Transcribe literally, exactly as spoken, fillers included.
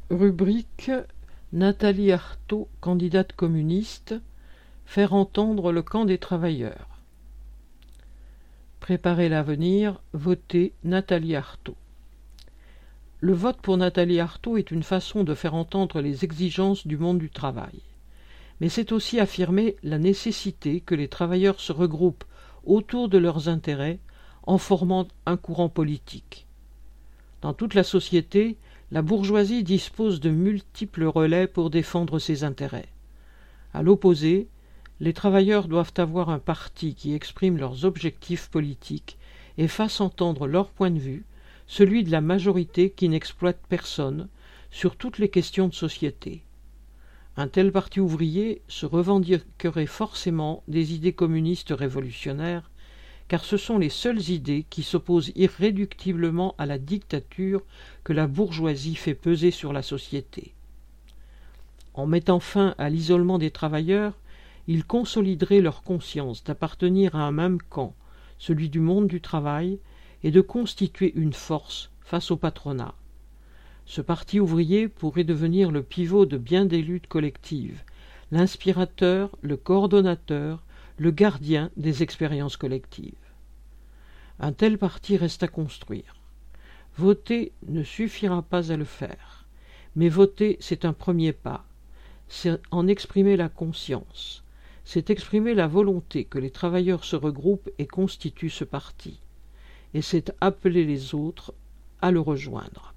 Rubrique Nathalie Arthaud, candidate communiste, faire entendre le camp des travailleurs. Préparer l'avenir, voter Nathalie Arthaud. Le vote pour Nathalie Arthaud est une façon de faire entendre les exigences du monde du travail. Mais c'est aussi affirmer la nécessité que les travailleurs se regroupent autour de leurs intérêts en formant un courant politique. Dans toute la société, la bourgeoisie dispose de multiples relais pour défendre ses intérêts. À l'opposé, les travailleurs doivent avoir un parti qui exprime leurs objectifs politiques et fasse entendre leur point de vue, celui de la majorité qui n'exploite personne, sur toutes les questions de société. Un tel parti ouvrier se revendiquerait forcément des idées communistes révolutionnaires, car ce sont les seules idées qui s'opposent irréductiblement à la dictature que la bourgeoisie fait peser sur la société. En mettant fin à l'isolement des travailleurs, ils consolideraient leur conscience d'appartenir à un même camp, celui du monde du travail, et de constituer une force face au patronat. Ce parti ouvrier pourrait devenir le pivot de bien des luttes collectives, l'inspirateur, le coordonnateur, le gardien des expériences collectives. Un tel parti reste à construire. Voter ne suffira pas à le faire, mais voter, c'est un premier pas. C'est en exprimer la conscience. C'est exprimer la volonté que les travailleurs se regroupent et constituent ce parti. Et c'est appeler les autres à le rejoindre.